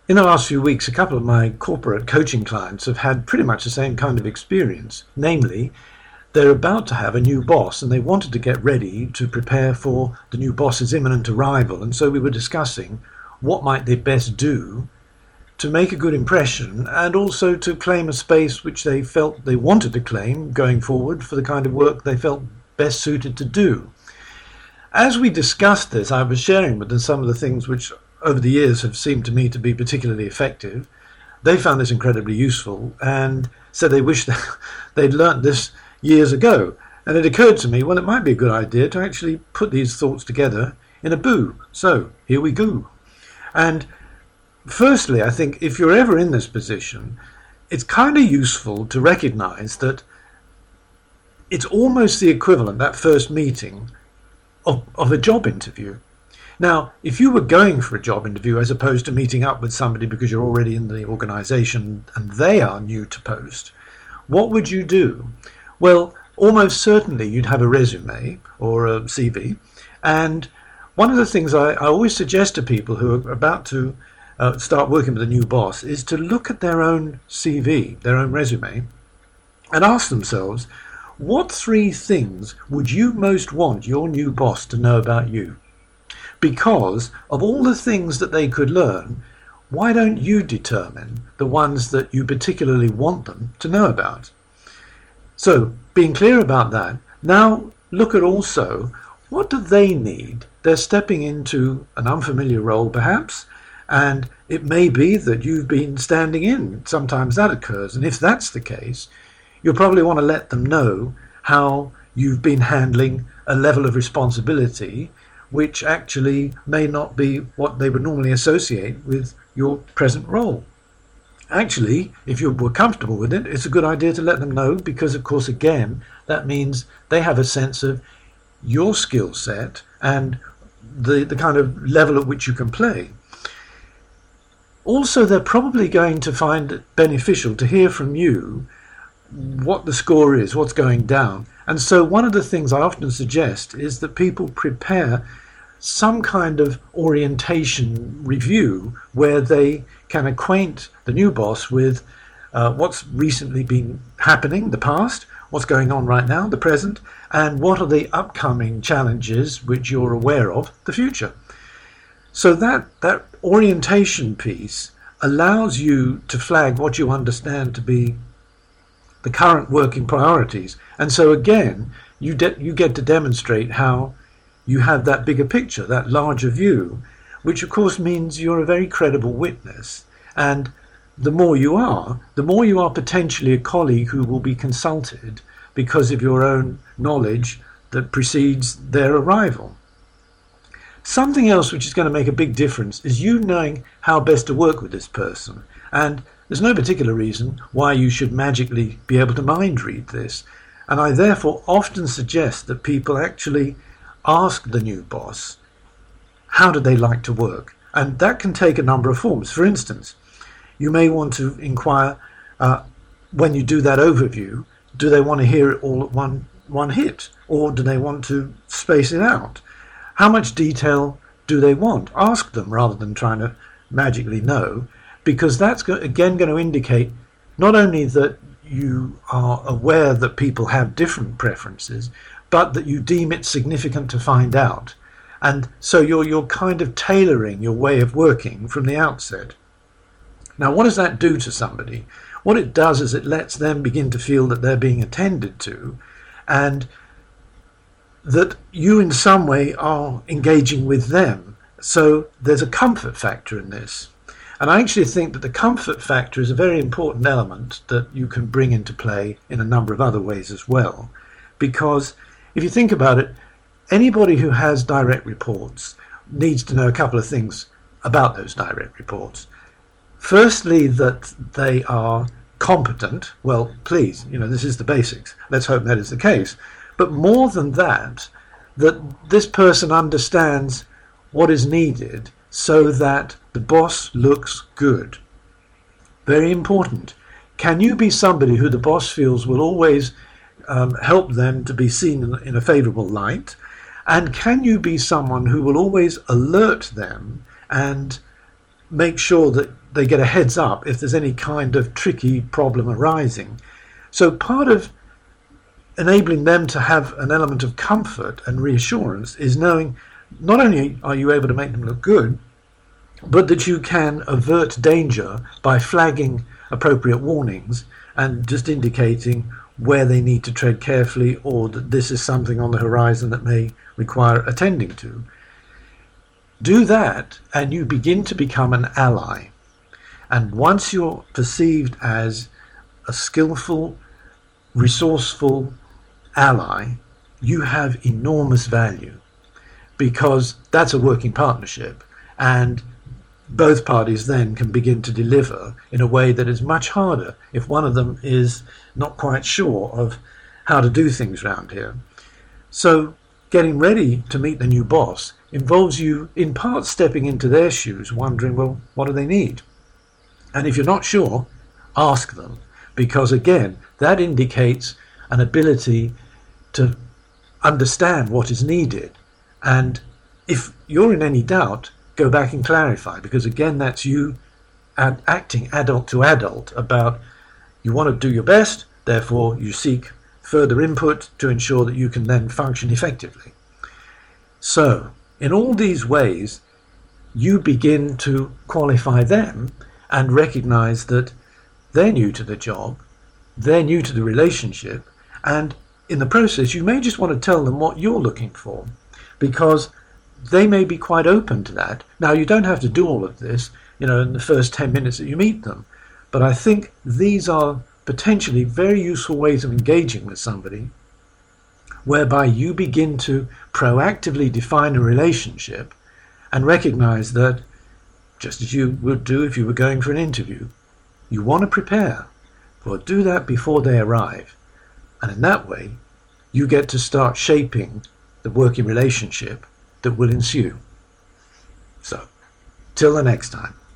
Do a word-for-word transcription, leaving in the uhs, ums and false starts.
In the last few weeks, a couple of my corporate coaching clients have had pretty much the same kind of experience. Namely, they're about to have a new boss and they wanted to get ready to prepare for the new boss's imminent arrival. And so we were discussing what might they best do to make a good impression and also to claim a space which they felt they wanted to claim going forward for the kind of work they felt best suited to do. As we discussed this, I was sharing with them some of the things which over the years have seemed to me to be particularly effective. They found this incredibly useful and said they wish that they'd learnt this years ago. And it occurred to me, well, it might be a good idea to actually put these thoughts together in a boo. So here we go. And firstly, I think if you're ever in this position, it's kind of useful to recognize that it's almost the equivalent, that first meeting, of, of a job interview. Now, if you were going for a job interview as opposed to meeting up with somebody because you're already in the organization and they are new to post, what would you do? Well, almost certainly you'd have a resume or a C V. And one of the things I, I always suggest to people who are about to uh, start working with a new boss is to look at their own C V, their own resume, and ask themselves, what three things would you most want your new boss to know about you? Because of all the things that they could learn, why don't you determine the ones that you particularly want them to know about? So, being clear about that, now look at also, what do they need? They're stepping into an unfamiliar role perhaps, and it may be that you've been standing in. Sometimes that occurs, and if that's the case, you'll probably want to let them know how you've been handling a level of responsibility which actually may not be what they would normally associate with your present role. Actually, if you were comfortable with it, it's a good idea to let them know because, of course, again, that means they have a sense of your skill set and the, the kind of level at which you can play. Also, they're probably going to find it beneficial to hear from you what the score is, what's going down. And so one of the things I often suggest is that people prepare some kind of orientation review where they can acquaint the new boss with uh, what's recently been happening, the past, what's going on right now, the present, and what are the upcoming challenges which you're aware of, the future. So that, that orientation piece allows you to flag what you understand to be the current working priorities. And so again, you, de- you get to demonstrate how you have that bigger picture, that larger view, which of course means you're a very credible witness. And the more you are, the more you are potentially a colleague who will be consulted because of your own knowledge that precedes their arrival. Something else which is going to make a big difference is you knowing how best to work with this person. And there's no particular reason why you should magically be able to mind read this. And I therefore often suggest that people actually ask the new boss, how do they like to work? And that can take a number of forms. For instance, you may want to inquire, uh, when you do that overview, do they want to hear it all at one, one hit? Or do they want to space it out? How much detail do they want? Ask them rather than trying to magically know, because that's go- again going to indicate not only that you are aware that people have different preferences, but that you deem it significant to find out. And so you're, you're kind of tailoring your way of working from the outset. Now, what does that do to somebody? What it does is it lets them begin to feel that they're being attended to and that you in some way are engaging with them. So there's a comfort factor in this. And I actually think that the comfort factor is a very important element that you can bring into play in a number of other ways as well. Because if you think about it, anybody who has direct reports needs to know a couple of things about those direct reports. Firstly, that they are competent. Well, please, you know, this is the basics. Let's hope that is the case. But more than that, that this person understands what is needed so that the boss looks good. Very important. Can you be somebody who the boss feels will always um, help them to be seen in, in a favourable light? And can you be someone who will always alert them and make sure that they get a heads up if there's any kind of tricky problem arising. So part of enabling them to have an element of comfort and reassurance is knowing not only are you able to make them look good, but that you can avert danger by flagging appropriate warnings and just indicating where they need to tread carefully, or that this is something on the horizon that may require attending to. Do that and you begin to become an ally. And once you're perceived as a skillful, resourceful ally, you have enormous value, because that's a working partnership, and both parties then can begin to deliver in a way that is much harder if one of them is not quite sure of how to do things around here. So getting ready to meet the new boss involves you in part stepping into their shoes, wondering, well, what do they need? And if you're not sure, ask them, because again, that indicates an ability to understand what is needed. And if you're in any doubt, go back and clarify, because again, that's you ad- acting adult to adult about you want to do your best, therefore you seek further input to ensure that you can then function effectively. So in all these ways, you begin to qualify them and recognize that they're new to the job, they're new to the relationship, and in the process you may just want to tell them what you're looking for, because they may be quite open to that. Now, you don't have to do all of this, you know, in the first ten minutes that you meet them, but I think these are potentially very useful ways of engaging with somebody, whereby you begin to proactively define a relationship and recognize that, just as you would do if you were going for an interview, you want to prepare, but do that before they arrive. And in that way, you get to start shaping the working relationship that will ensue. So, till the next time.